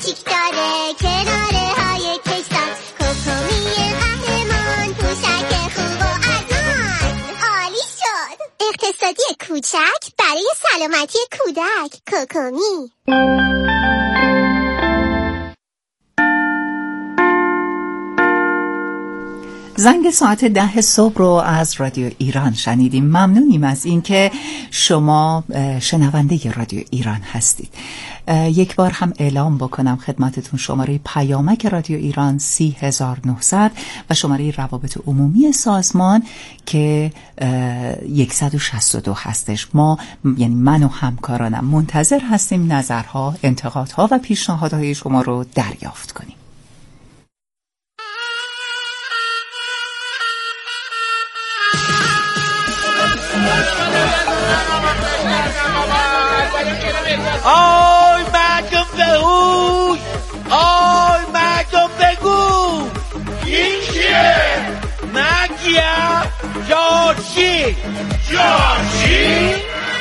کوچیک داره کناره های کشتان. کوکومی قهرمان پوشک خوب و ارزان. عالی شد. اقتصادی کوچک برای سلامتی کودک. کوکومی. زنگ ساعت 10 صبح رو از رادیو ایران شنیدیم. ممنونیم از این که شما شنونده رادیو ایران هستید. یک بار هم اعلام بکنم خدمتتون شماره پیامک رادیو ایران 30900 و شماره روابط عمومی سازمان که 162 هستش. ما یعنی من و همکارانم منتظر هستیم نظرها، انتقادها و پیشنهادهای شما رو دریافت کنیم. آی مردم بهوش، آی مردم بگو این کیه؟ من کیم؟ جارچی. جارچی؟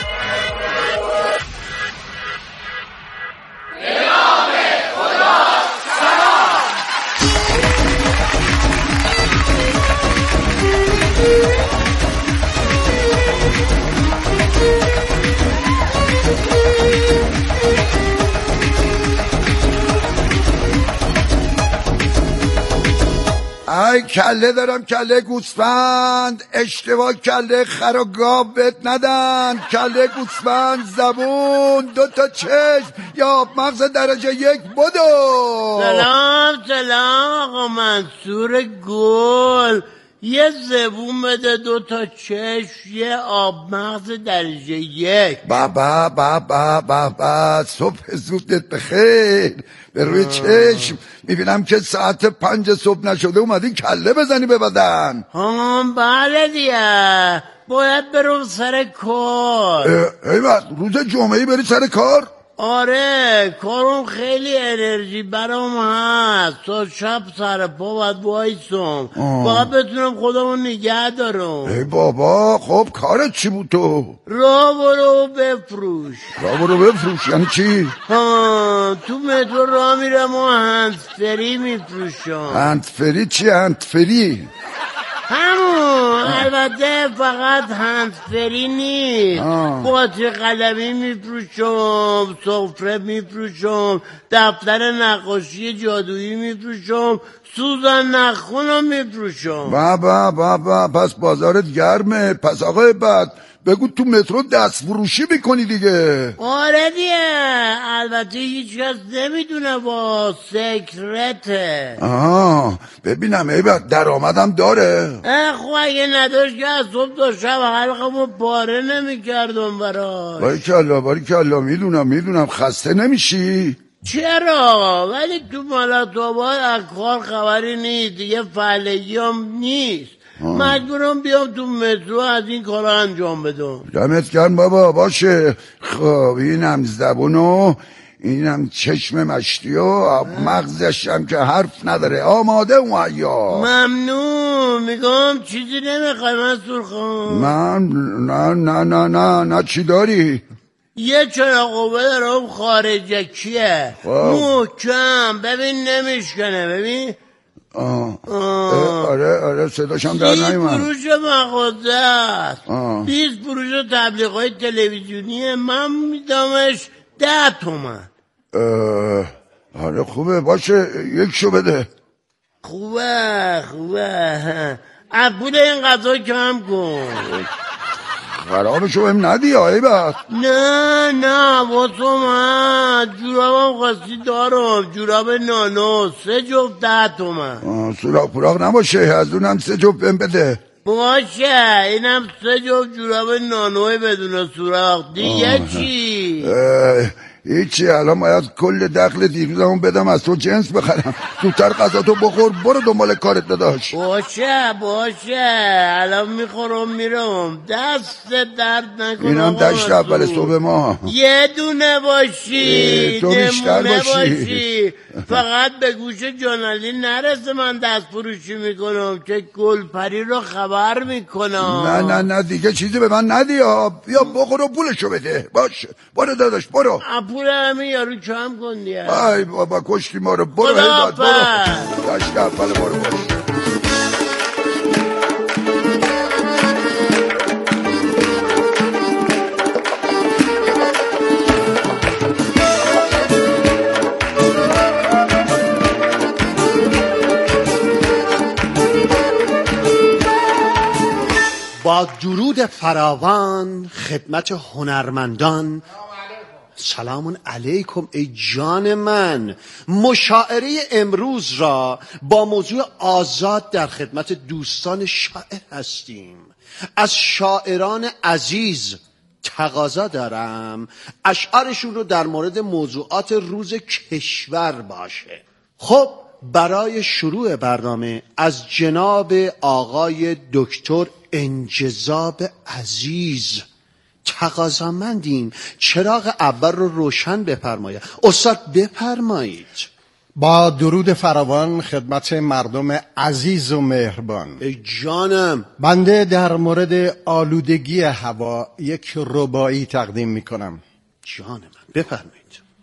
ای کله دارم، کله گوسفند، اشتباه کله خر و گاو بهت ندن. کله گوسفند، زبون، 2 چشم یا مغز درجه 1 بدو. سلام آقا منصور گل. یه زبون بده، 2 چشم، یه آب مغز درجه 1. بابا صبح زودت بخیر. به روی چشم میبینم که ساعت 5 صبح نشده اومدی کله بزنی به بدن. بله دیگه، باید برم سر کار. ایوه روز جمعه‌ای بری سر کار؟ آره، کارم خیلی انرژی برام هست. تا شب سر پا باید وایسم، باید بتونم خودمو نگه دارم. ای بابا، خب کارت چی بود تو؟ راه برو بفروش. راه برو بفروش یعنی چی؟ تو مترو راه میرم و هندزفری میفروشم. هندزفری چی هندزفری؟ همون، البته فقط هندزفری نیست. باتری قلمی میفروشم، سفره میفروشم، دفتر نقاشی جادویی میفروشم، سوزن نخونم میفروشم. بابا پس بازارت گرمه. پس آقای بد بگو تو مترو دست فروشی میکنی دیگه. آره دیگه، البته هیچ کس نمیدونه با سکرته. ببینم ایبت درآمدم داره. خب اگه نداشت که از صبح تا شب حلقمو پاره نمیکردم براش. باریکلا میدونم. خسته نمیشی؟ چرا؟ ولی تو ملاتاباد از کار خبری نیست دیگه، فعلگی هم نیست. مجبورم بیام تو مترو از این کار انجام بدم. دمت گرم بابا. باشه. خب اینم زبونو، اینم چشم مشتی و مغزش هم که حرف نداره. آماده مهیا. ممنون. میگم چیزی نمیخوای منصور خان؟ من نه چی داری؟ یه چراغ قوه دارم خارجکیه، محکم، ببین نمیشکنه. ببین آره صداشم در نمیمن. 20 فروش مغازه است، 20 فروش تبلیغات تلویزیونیه. من میدامش 10 تومن. آره خوبه. باشه یکشو بده. خوبه از پول این غذا کم کن. خرابشو بهم ندی عیبت. نه واسه من جورابم خاصی دارم، جوراب نانو، 3 جفت 10 تومن. سوراخ پوراخ نباشه، از اونم 3 جفت بهم بده. باشه، اینم 3 جفت جوراب نانوی بدون سوراخ. دیگه چی؟ هیچی. الان باید کل دخل دیروزمون بدم از تو جنس بخرم. زودتر غذا تو بخور، برو دنبال کارت داداش. باشه الان میخورم میرم. دست درد نکنم. اینم دشت اول صبح ما. یه دونه باشی، تو بیشتر باشی. فقط به گوش جانالی نرسه من دست فروشی میکنم که گلپری رو خبر میکنم. نه دیگه چیزی به من ندی. بیا بخور و پولشو بده. باشه برو داداش برو. پول همه یارو کم کن دیگه. ای بابا کشتی ما رو. برو هیبت برو. دشت اول برو باش. با درود فراوان خدمت هنرمندان، سلام علیکم ای جان من. مشاعره امروز را با موضوع آزاد در خدمت دوستان شاعر هستیم. از شاعران عزیز تقاضا دارم اشعارشون رو در مورد موضوعات روز کشور باشه. خب برای شروع برنامه از جناب آقای دکتر انجذاب عزیز تقاضامندیم چراغ اول رو روشن بفرمایید. استاد بفرمایید. با درود فراوان خدمت مردم عزیز و مهربان. ای جانم. بنده در مورد آلودگی هوا یک رباعی تقدیم میکنم. جان من بفرمایید.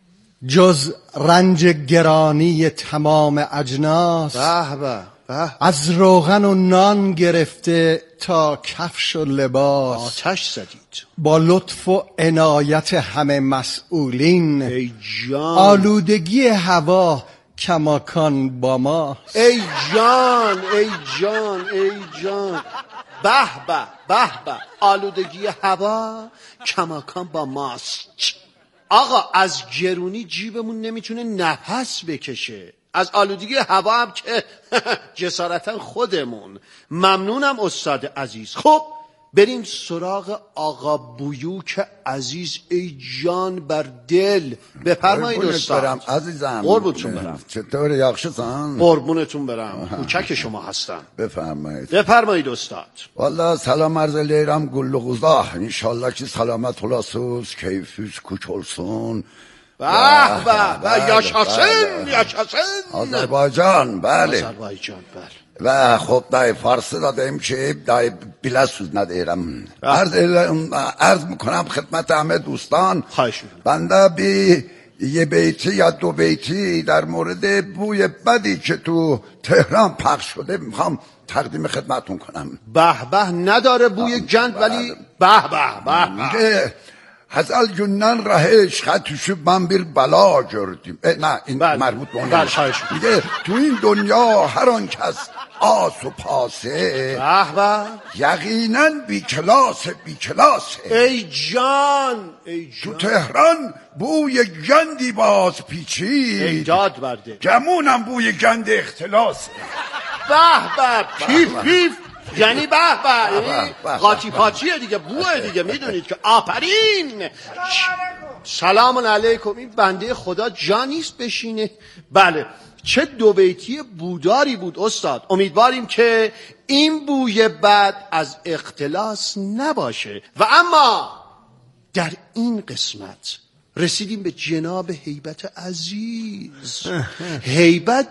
جز رنج گرانی تمام اجناس، به به به، از روغن و نان گرفته تا کفش و لباس، آتش زدید. با لطف و عنایت همه مسئولین، ای جان، آلودگی هوا کماکان با ما. ای جان ای جان ای جان. به به به به، آلودگی هوا کماکان با ماست. آقا از گرونی جیبمون نمیتونه نفس بکشه، از آلودگی هوا هم که جسارتا خودمون. ممنونم استاد عزیز. خب بریم سراغ آقا بویوک عزیز. ای جان بر دل، بفرمایید استاد. برم عزیزم. قربونتون برم. چطور یخشتان؟ قربونتون برم. کوچک شما هستم. بفرمایید استاد. والله سلام عرض لیرم گل و غذا. انشالله که سلامت خلاصوز کیفیز کوچ olsun. به به یاشاسن یاشاسن. آذربایجان. بله آذربایجان بله. و خب دای فارسی دادیم که دای بلاسوز ندارم. عرض میکنم خدمت همه دوستان. خواهش میکنم. بنده بی یه بیتی یا دو بیتی در مورد بوی بدی که تو تهران پخش شده میخوام تقدیم خدمتون کنم. به به نداره بوی گند ولی به به به. Hazal günden rahiş hatuşu ben bir bala gördüm. Ne این مربوط به اون میگه تو این دنیا هر آن کس آس و پاسه یقینا بی کلاسه. ای جان ای جان. تو تهران بوی گندی باز پیچید. ای داد برده. گمونم بوی گند اختلاسه. به به پیف پیف. یعنی به به قاطی پاچیه دیگه، بوه دیگه. میدونید که آفرین. سلام علیکم. این بنده خدا جا نیست بشینه. بله چه دو بیتی بوداری بود استاد. امیدواریم که این بوی بد از اختلاس نباشه. و اما در این قسمت رسیدیم به جناب هیبت عزیز. هیبت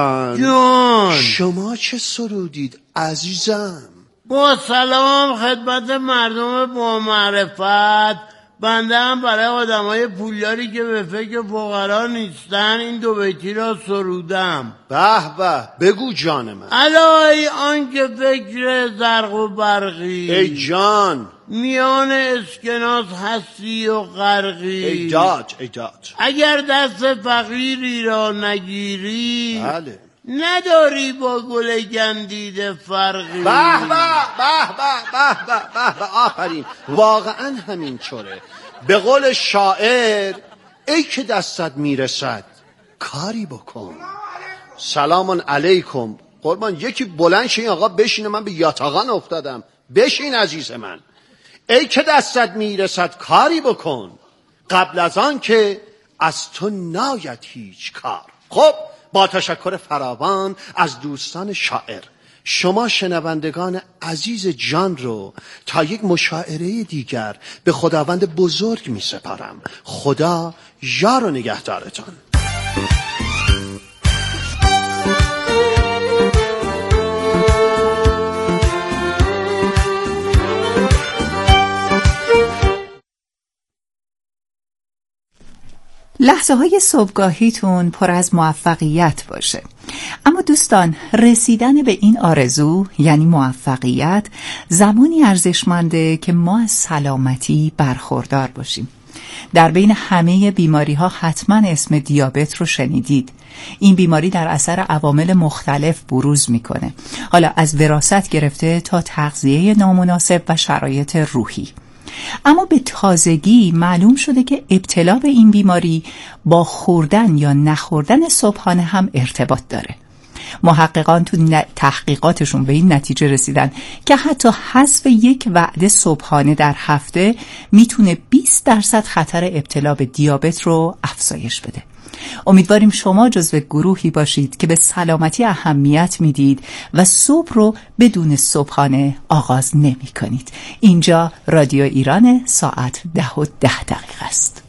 جان شما چه سرودید عزیزم؟ با سلام خدمت مردم با معرفت. بنده هم برای آدمای پولداری که به فکر فقرا نیستن این دو بیتی را سرودم. به به بگو جان من. الهی آن که فکر زرق و برقی. ای جان میان اسکناس هستی و غرقی. ای داد اگر دست فقیری را نگیری بله نداری با گل گندیده فرقی. به به به به به به. آفرین. واقعا همین طوره. به قول شاعر ای که دستت میرسد کاری بکن. سلام علیکم. قربان یکی بلند شه این آقا بشینه، من به یاتاقان افتادم. بشین عزیز من. ای که دستت میرسد کاری بکن قبل از آن که از تو ناید هیچ کار. خب با تشکر فراوان از دوستان شاعر، شما شنوندگان عزیز جان رو تا یک مشاعره دیگر به خداوند بزرگ می سپارم. خدا یار و نگهدارتان. لحظه های صبحگاهیتون پر از موفقیت باشه. اما دوستان، رسیدن به این آرزو یعنی موفقیت زمانی ارزشمنده که ما از سلامتی برخوردار باشیم. در بین همه بیماری ها حتما اسم دیابت رو شنیدید. این بیماری در اثر عوامل مختلف بروز میکنه، حالا از وراثت گرفته تا تغذیه نامناسب و شرایط روحی. اما به تازگی معلوم شده که ابتلا به این بیماری با خوردن یا نخوردن صبحانه هم ارتباط داره. محققان تو تحقیقاتشون به این نتیجه رسیدن که حتی حذف یک وعده صبحانه در هفته میتونه 20% خطر ابتلا به دیابت رو افزایش بده. امیدواریم شما جزو گروهی باشید که به سلامتی اهمیت میدید و صبح رو بدون صبحانه آغاز نمی کنید. اینجا رادیو ایران، ساعت 10:10 است.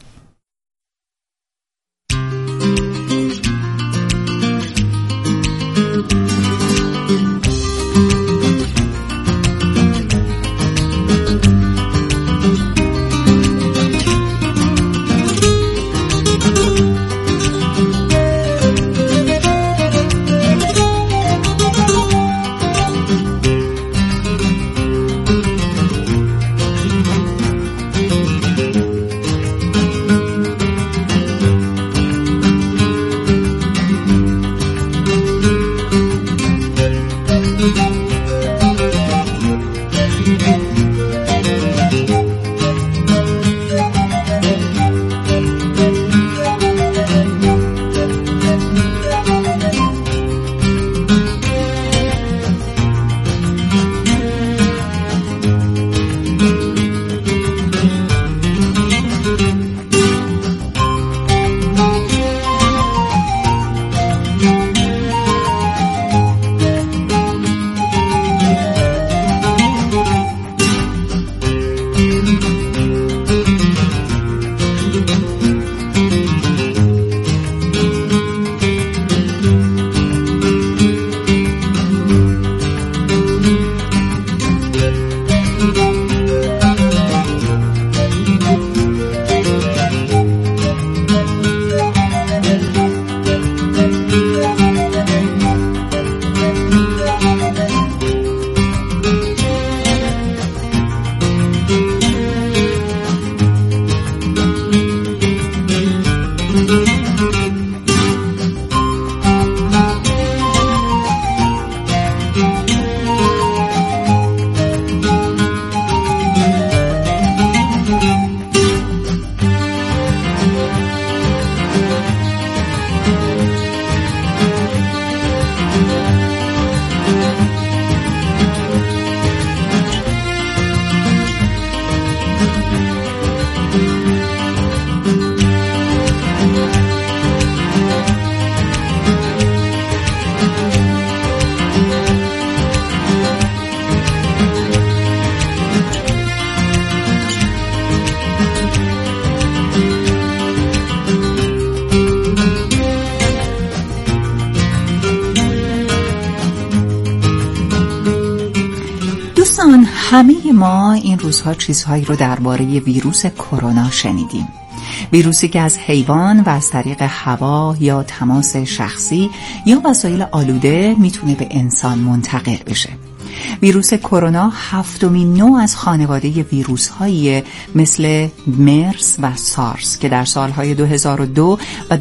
همه ما این روزها چیزهایی رو درباره ویروس کرونا شنیدیم. ویروسی که از حیوان و از طریق هوا یا تماس شخصی یا وسایل آلوده میتونه به انسان منتقل بشه. ویروس کرونا هفتمین نوع از خانواده ویروس‌هایی مثل مرس و سارس که در سالهای 2002 و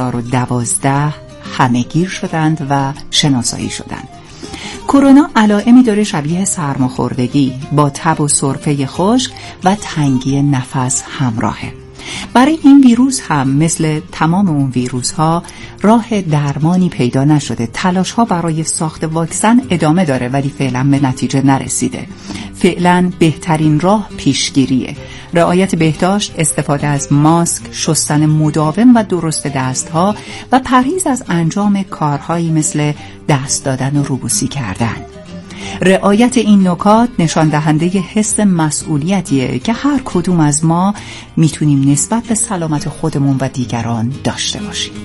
2012 همه‌گیر شدند و شناسایی شدند. کرونا علائمی داره شبیه سرماخوردگی با تب و سرفه خشک و تنگی نفس همراهه. برای این ویروس هم مثل تمام اون ویروس ها راه درمانی پیدا نشده. تلاش ها برای ساخت واکسن ادامه داره ولی فعلا به نتیجه نرسیده. فعلا بهترین راه پیشگیریه. رعایت بهداشت، استفاده از ماسک، شستن مداوم و درست دستها و پرهیز از انجام کارهایی مثل دست دادن و روبوسی کردن. رعایت این نکات نشان دهنده حس مسئولیتیه که هر کدوم از ما میتونیم نسبت به سلامت خودمون و دیگران داشته باشیم.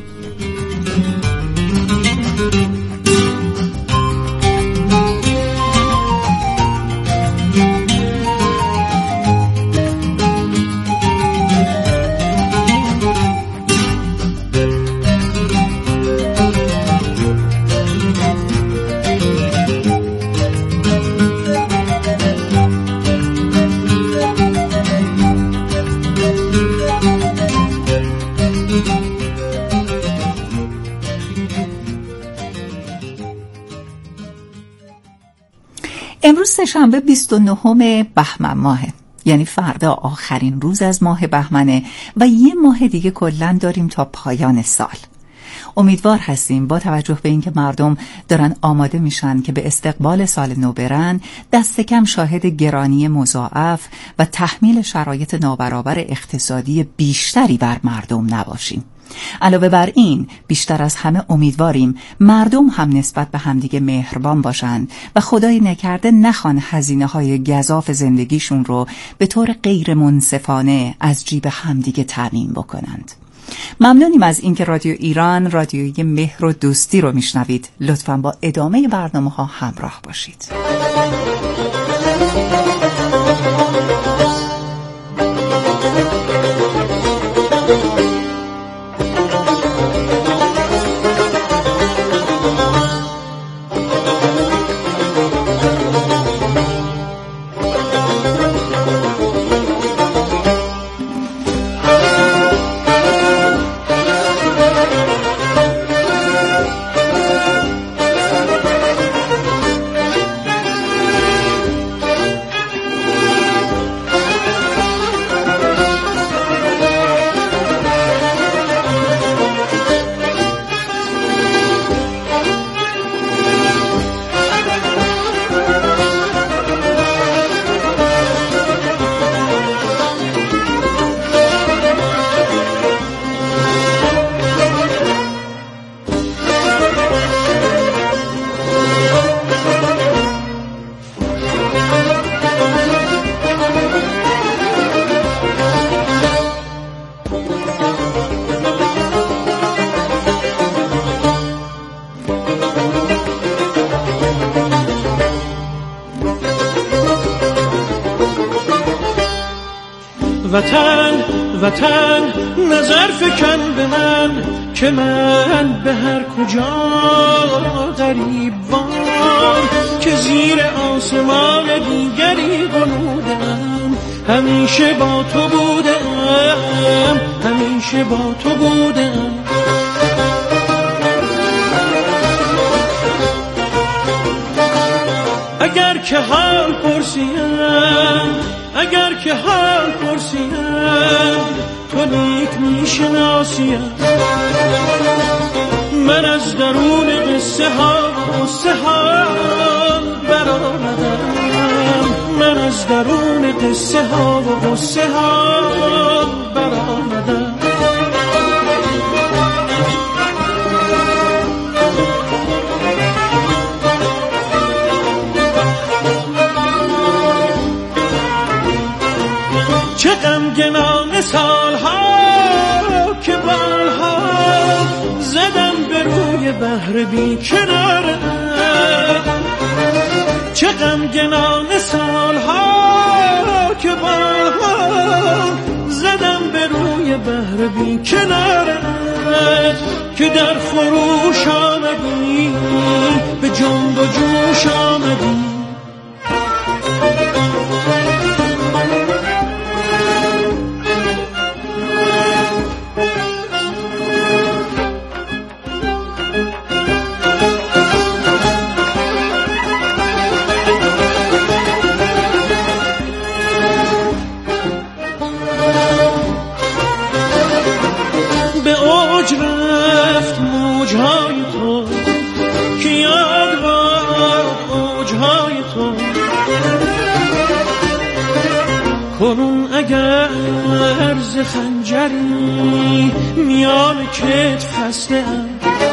امروز سه‌شنبه 29 بهمن ماهه، یعنی فردا آخرین روز از ماه بهمنه و یه ماه دیگه کلاً داریم تا پایان سال. امیدوار هستیم با توجه به اینکه مردم دارن آماده میشن که به استقبال سال نو برن، دست کم شاهد گرانی مضاعف و تحمیل شرایط نابرابر اقتصادی بیشتری بر مردم نباشیم. علاوه بر این، بیشتر از همه امیدواریم مردم هم نسبت به همدیگه مهربان باشند و خدای نکرده نخوان هزینه‌های گزاف زندگیشون رو به طور غیر منصفانه از جیب همدیگه تامین بکنند. ممنونیم از اینکه رادیو ایران، رادیوی مهر و دوستی رو میشنوید. لطفاً با ادامه برنامه‌ها همراه باشید. وطن نظر فکن به من که من به هر کجا غریب وار که زیر آسمان دیگری غنودم، همیشه با تو بودم، همیشه با تو بودم. اگر که حال پرسیم تو نیک میشناسیم، من از درون قصه ها برآمدم، من از درون قصه ها برآمدم. چه غمگنان سالها که بالها زدم به روی بحر بی کناره، چه غمگنان سالها که بالها زدم به روی بحر بی کناره، که در خروش آمدی به جنب و جوش آمدی. کنون اگر ز خنجری میان کتف خسته‌ام،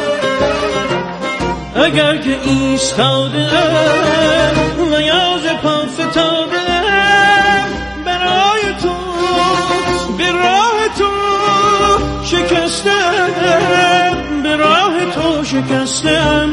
اگر که ایستاده‌ام و یا ز پا فتاده‌ام، به راه تو شکسته‌ام، به راه تو شکسته‌ام.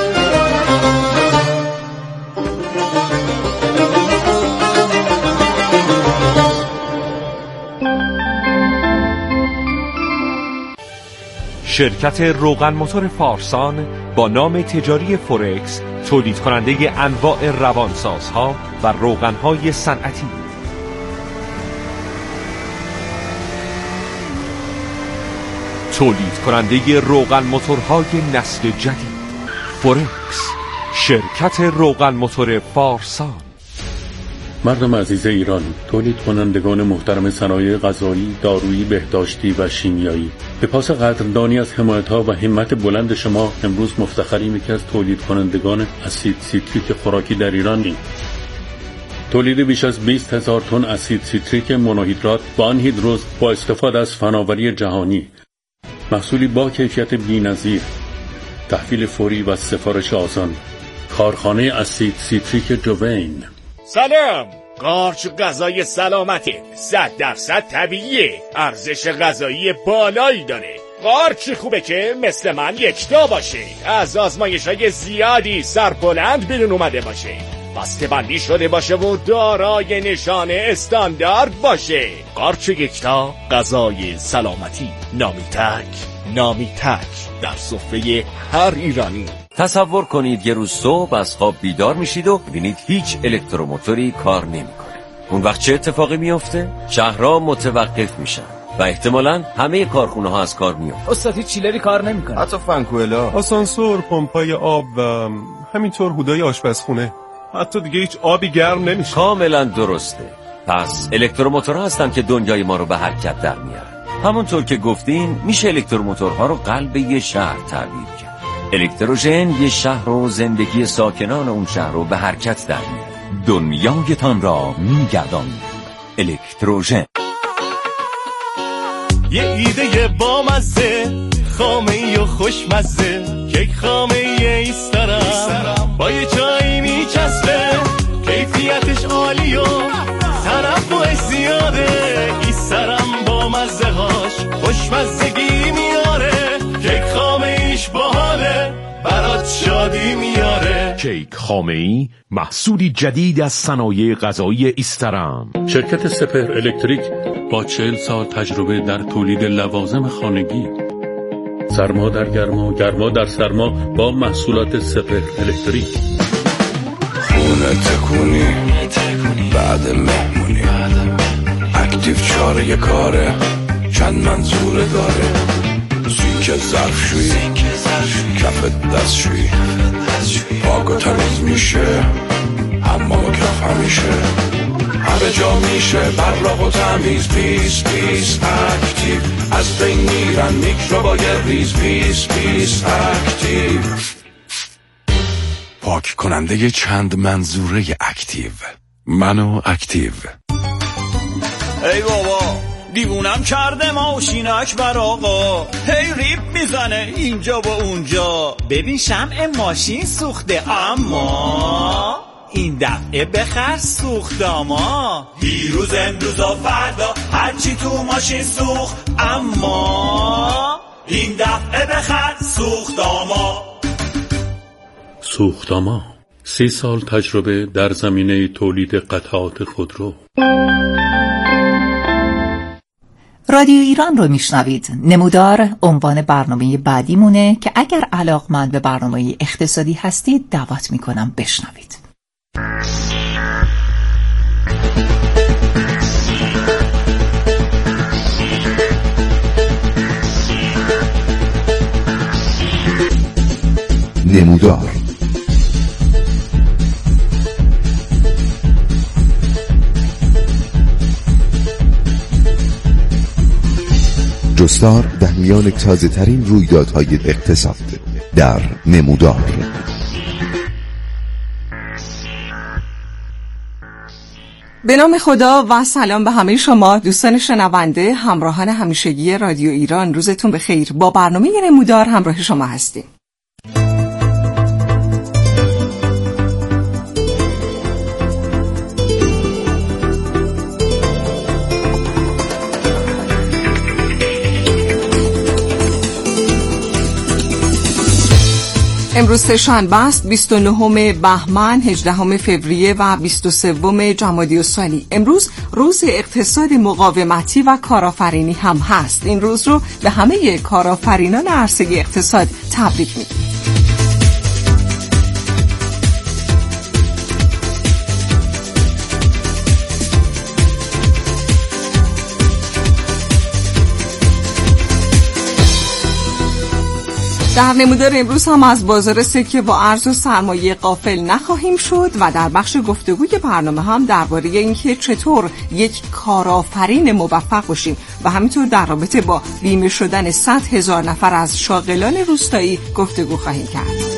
شرکت روغن موتور فارسان با نام تجاری فورکس تولید کننده انواع روانسازها و روغنهای صنعتی، تولید کننده روغن موتورهای نسل جدید. فورکس شرکت روغن موتور فارسان. مردم عزیز ایران، تولید کنندگان محترم صنایع غذایی، دارویی، بهداشتی و شیمیایی، به پاس قدردانی از حمایت‌ها و همت بلند شما امروز مفتخریم یکی از تولید کنندگان اسید سیتریک خوراکی در ایرانیم. تولید بیش از 20,000 تن اسید سیتریک مونوهیدرات با آنهیدروز با استفاده از فناوری جهانی، محصولی با کیفیت بی‌نظیر، تحویل فوری و سفارش آسان. کارخانه اسید سیتریک جوین. سلام. قارچ غذای سلامته، 100% طبیعیه، ارزش غذایی بالایی داره. قارچ خوبه که مثل من یکتا باشه، از آزمایش‌های زیادی سربلند بیرون اومده باشه، بسته‌بندی شده باشه و دارای نشان استاندارد باشه. قارچ یکتا، غذای سلامتی. نامی تک در سفره هر ایرانی. تصور کنید یه روز صبح از خواب بیدار میشید و ببینید هیچ الکتروموتوری کار نمیکنه. اون وقت چه اتفاقی میفته؟ شهرها متوقف میشن و احتمالاً همه کارخونه ها از کار میافتن. استاد هیچ چیلری کار نمیکنه، حتی فنکوئلا، آسانسور، پمپای آب و همینطور هودای آشپزخونه. حتی دیگه هیچ آبی گرم نمیشه. کاملا درسته. پس الکتروموتورها هستن که دنیای ما رو به حرکت در میارن. همونطور که گفتین میشه الکتروموتورها رو قلب یه شهر تبدیل کرد. الکتروژن یه شهر و زندگی ساکنان اون شهر رو به حرکت در میاره. دنیایتان را میگردان. الکتروژن. یه ایده بامزه، خامه‌ای و خوشمزه، کیک خامه‌ای ایسترم با یه چایی میچسبه، کیفیتش عالی و تنوعش زیاده، ایسترم با مزه هاش خوشمزگی میاره، کیک خامه‌ایش باحاله برات شادی میاره. کیک خامه‌ای محصولی جدید از صنایع غذایی ایسترم. شرکت سپهر الکتریک با 40 سال تجربه در تولید لوازم خانگی. سرما در گرما، گرما در سرما با محصولات سپهر الکتریک. خونه تکونی بعد مهمونی، اکتیو چاره کاره، چند منظوره داره، سینک ظرفشویی، کف دستشویی، پاک و تمیز میشه، حمام و کف همیشه، همه جا میشه براق و تمیز. پیس پیس اکتیو، از بین میرن میکروبای ریز. پیس پیس اکتیو، پاک کننده چند منظوره اکتیو. منو اکتیو. ای بابا دیوونم کرده ماشینک بر آقا، هی ریپ میزنه اینجا با اونجا. ببین شمع ماشین سوخته اما این دفعه بخر سوختاما. دیروز امروز و فردا هرچی تو ماشین سوخت، اما این دفعه بخر سوختاما. سوختاما 30 سال تجربه در زمینه تولید قطعات خودرو. رادیو ایران رو میشنوید. نمودار عنوان برنامه بعدیمونه که اگر علاقمند به برنامه اقتصادی هستید دعوت میکنم بشنوید. نمودار جستار در میان تازه ترین رویدادهای اقتصاد در نمودار. به نام خدا و سلام به همه شما دوستان شنونده، همراهان همیشگی رادیو ایران. روزتون بخیر. با برنامه نمودار همراه شما هستیم. امروز سه‌شنبه است، 29 بهمن، 18 فوریه و 23 جمادی الثانی. امروز روز اقتصاد مقاومتی و کارآفرینی هم هست. این روز رو به همه کارآفرینان عرصه اقتصاد تبریک میگیم. در نمودار امروز هم از بازار سکه با ارز و سرمایه غافل نخواهیم شد و در بخش گفتگوی برنامه هم درباره اینکه چطور یک کارآفرین موفق باشیم و همینطور در رابطه با بیمه شدن 100,000 نفر از شاغلان روستایی گفتگو خواهیم کرد.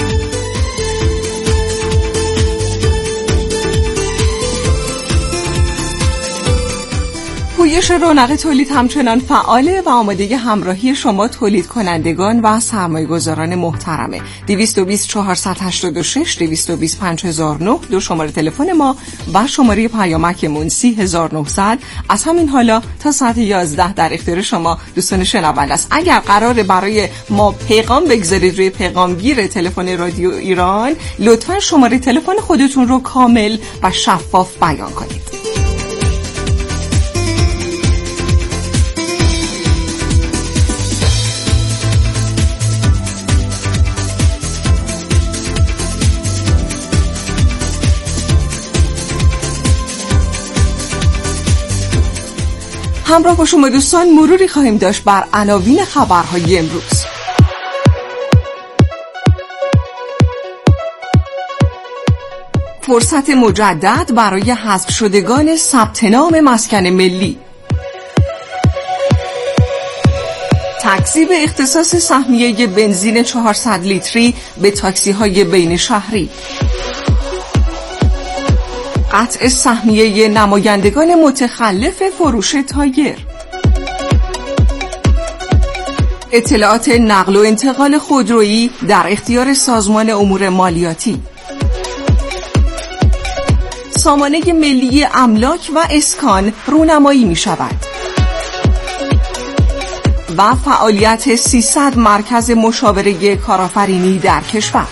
پویش رونق تولید همچنان فعاله و آماده همراهی شما تولید کنندگان و سرمایه گذاران محترمه. 220 486 220 5009 دو شماره تلفن ما و شماره پیامکمون 30900 از همین حالا تا ساعت 11 در اختیار شما دوستان شنونده است. اگر قراره برای ما پیغام بگذارید روی پیغامگیر تلفن رادیو ایران، لطفا شماره تلفن خودتون رو کامل و شفاف بیان کنید. همراه با شما دوستان مروری خواهیم داشت بر عناوین خبرهای امروز. فرصت مجدد برای حذف شدگان ثبت نام مسکن ملی. تکذیب اختصاص سهمیه بنزین 400 لیتری به تاکسی‌های بین شهری. قطع سهمیه نمایندگان متخلف فروش تایر. اطلاعات نقل و انتقال خودرویی در اختیار سازمان امور مالیاتی. سامانه ملی املاک و اسکان رونمایی می شود. و فعالیت 300 مرکز مشاوره کارآفرینی در کشور.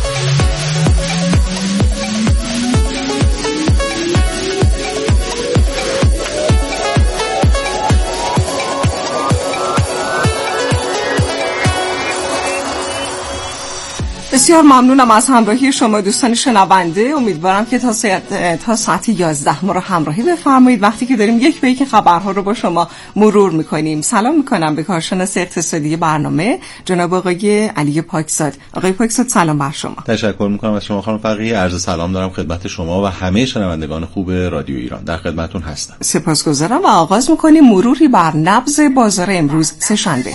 بسیار ممنونم از همراهی شما دوستان شنونده. امیدوارم که تا ساعت 11 ما رو همراهی بفرمایید وقتی که داریم یک به یک خبرها رو با شما مرور میکنیم. سلام میکنم به کارشناس اقتصادی برنامه جناب آقای علی پاکزاد. آقای پاکزاد سلام بر شما. تشکر میکنم از شما خانم فقیه. عرض سلام دارم خدمت شما و همه شنوندگان خوب رادیو ایران. در خدمتتون هستم. سپاسگزارم و آغاز میکنیم مروری بر نبض بازار امروز سه‌شنبه.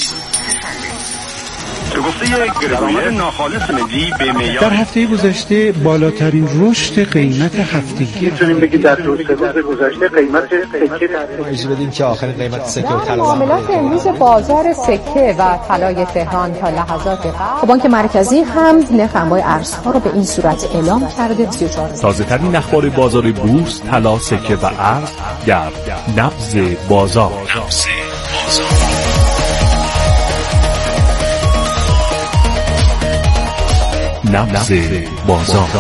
به گفته گرگویر ناخالص ملی به معیار در هفته گذشته بالاترین رشد قیمت هفتگی میتونیم بگید در 2 روز گذشته قیمت سکه اجازه بدیم که آخرین قیمت سکه و طلا معاملات امروز بازار سکه و طلای تهران تا لحظات قبل بانک مرکزی هم نرخ انواع ارزها رو به این صورت اعلام کرده. 34 تازه‌ترین اخبار بازار بورس، طلا، سکه و ارز در نبض بازار. نبض بازار.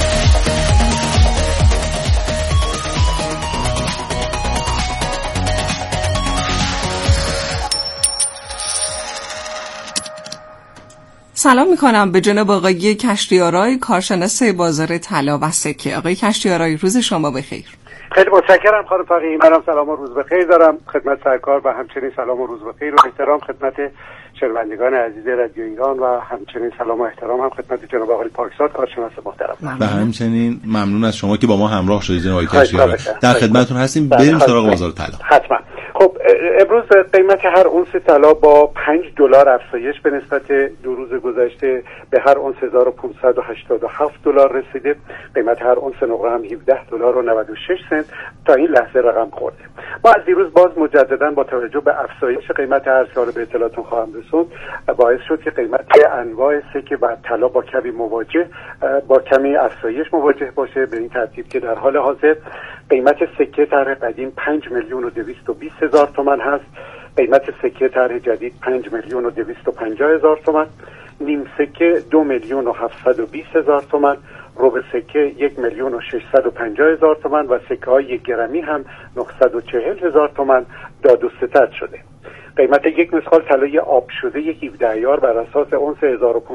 سلام میکنم به جناب آقای کشتیارای کارشناس بازار طلا و سکه. آقای کشتیارای روز شما بخیر. خیلی متشکرم خانم فقیه. منم سلام و روز بخیر دارم خدمت سرکار و همچنین سلام و روز بخیر و احترام خدمت شنوندگان عزیز رادیو ایران و همچنین سلام و احترام هم خدمت جناب آقای پاکزاد کارشناس محترم. و همچنین ممنون از شما که با ما همراه شدید جناب آقای کشتیارای. در خدمتتون هستیم. بریم سراغ بازار طلا. حتما. خب امروز قیمت هر اونس طلا با $5 افزایش به نسبت 2 روز گذشته به هر اونس $1,587 رسیده. قیمت هر اونس نقره هم $17.96 تا این لحظه رقم خورده. ما از دیروز باز مجددا با توجه به افزایش قیمت ارز که به اطلاعاتون خواهم رسوند باعث شد که قیمت انواع سکه و طلا با کمی افزایش مواجه باشه، به این ترتیب که در حال حاضر قیمت سکه طرح قدیم 5,220,000 تومان هست. قیمت سکه طرح جدید 5,250,000 تومان. نیم سکه 2,720,000 تومان. ربع سکه 1,650,000 تومان و سکه های 1 گرمی هم 940,000 تومان داد و ستد شده. قیمت یک مسخال طلای آب شده 17 عیار بر اساس اونس 1500